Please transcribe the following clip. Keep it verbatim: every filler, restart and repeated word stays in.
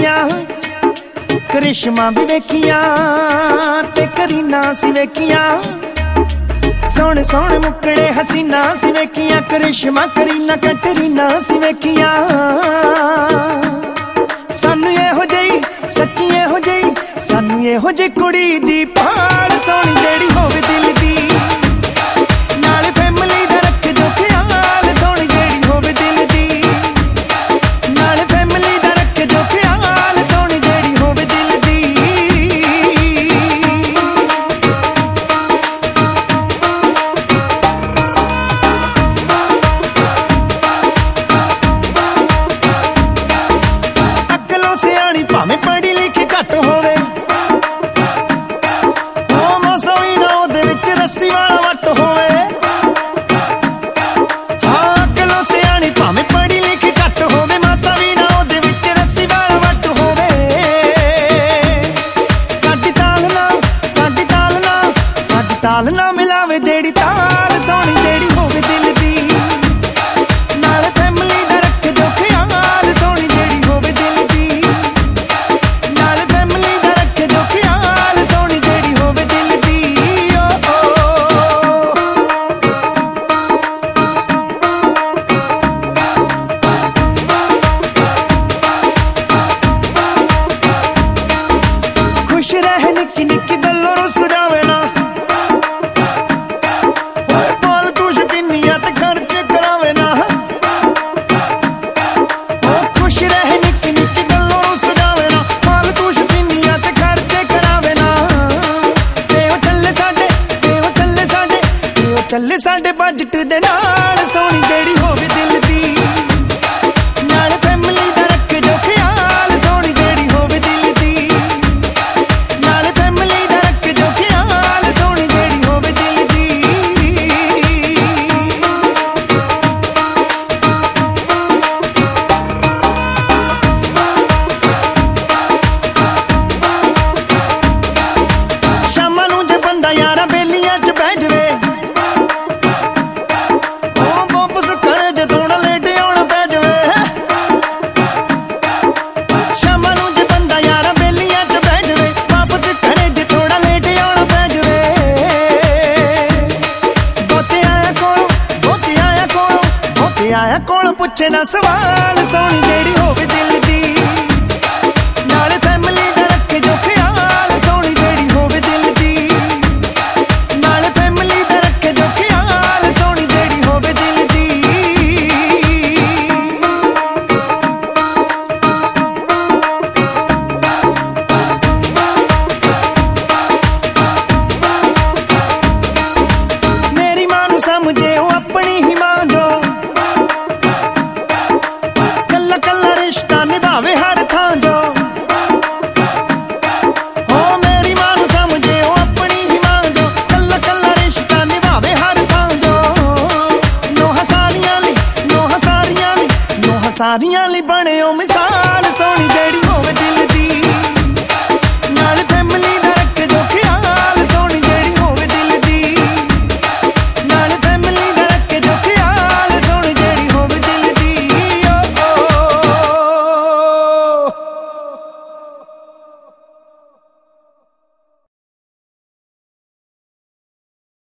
वेखिया, करिश्मा भी वेखिया ते करीना सी वेखिया। सोहने सोहने मुकड़े हसीना सी वेखिया, करिश्मा करीना कैटरीना सी वेखिया। सानू एहो जेही सच्ची एहो जेही सानू एहो जी कुड़ी दी भाल सोहनी जेड़ी होवे दिल दी, नाल फैमिली दा रख जो ख्याल सोहनी जेड़ी होवे दिल दी, नाल फैमिली दा रख जो ख्याल सोहनी जेड़ी होवे दिल दी। अकलों सियाणी भावें पढ़ी लिखी घट होवे, रस्सी वाला वट होवे। हाँ अकलों सियाणी भावें पढ़ी लिखी घट होवे, मासा भी ना ओदे विच रस्सी वाला वट होवे। साडी ताल ना साडी ताल ना साडी ताल ना मिलावे जेड़ी ताल सोहनी जेड़ी होवे दिल दी, नाल फैमिली दा रख जो ख्याल सोहनी जेड़ी होवे दिल दी, नाल फैमिली दा रख जो ख्याल सोहनी जेड़ी होवे दिल दी। खुश रह निक्की निक्की गल्लों रुस जावे ना, फालतू शकीनियां ते खर्चे करावे ना। खुश रह निक्की निक्की गल्लों रुस जावे ना, फालतू शकीनियां ते खर्चे करावे ना। ते ओ चले साडे ते ओ चले साडे ते ओ चले साडे बजट दे नाल सोहनी जेड़ी होवे दिल दी, नाल फैमिली दा रख जो ख्याल सोहनी जेड़ी होवे दिल दी, नाल फैमिली दा रख जो ख्याल सोहनी जेड़ी होवे दिल दी। शामां नूं जे बंदा यारां बेलियां च बह जवे, वापस घरे जे थोड़ा लेट आउणा पै जवे। शामां नूं जे बंदा यारां बेलियां च बह जवे, वापस घरे जे थोड़ा लेट आउणा पै जवे। बोते आया कोलों बोते आया कोलों बोते आया कोलों पुछे ना सवाल सोहनी जेड़ी होवे दिल दी, नाल फैमिली दा रख जो ख्याल सोहनी जेड़ी होवे दिल दी, नाल फैमिली दा रख जो ख्याल सोहनी जेड़ी होवे दिल दी। मेरी मां नूं समझे ओ अपनी ही मां जो, कल्ला कल्ला रिश्ता निभावे हर थां जो। ओ मेरी मां नूं समझे ओ अपनी ही मां जो, कल्ला कल्ला रिश्ता निभावे हर थां जो। नोहां सारियां लई नोहां सारियां लई नोहां सारियां लई